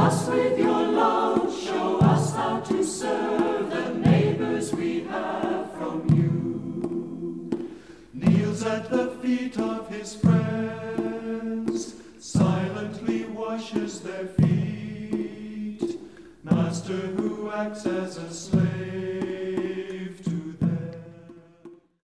us with your love, show us how to serve the neighbors we have from you. Kneels at the feet of his friends, silently washes their feet. Master who acts as a slave,